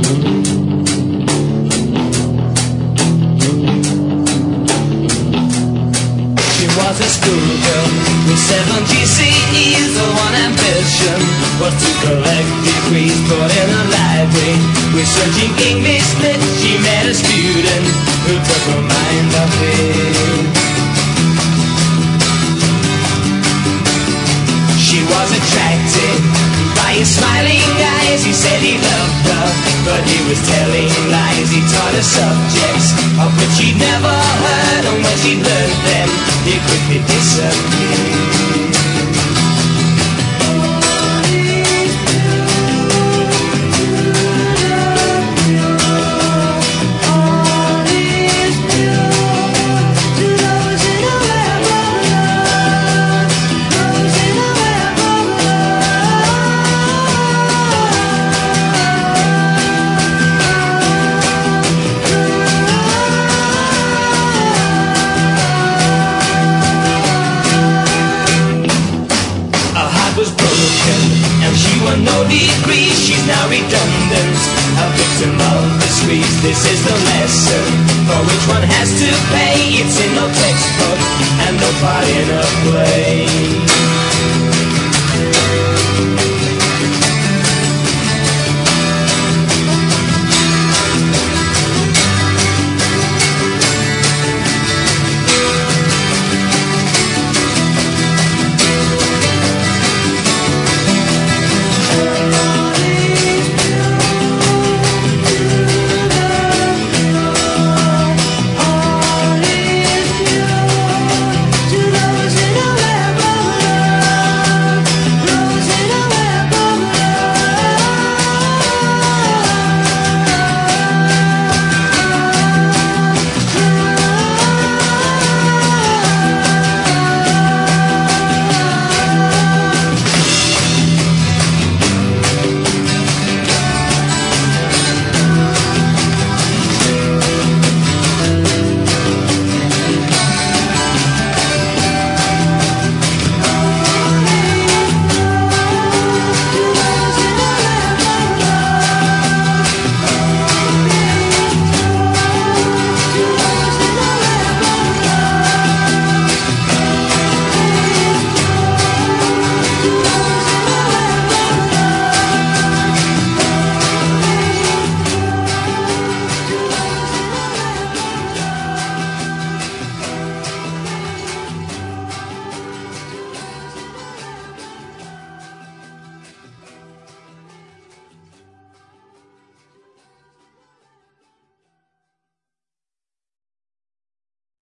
Was a schoolgirl with 7 GCEs. The one ambition was to collect degrees, but in a library researching English lit, she met a student who took her mind off it. She was attracted by his smiling eyes. He said he loved her, but he was telling lies. He taught her subjects of which she'd never heard, and when she learned them, he quickly disappeared. And she won no degree, she's now redundant, a victim of the squeeze. This is the lesson for which one has to pay. It's in no textbook and no part in a play.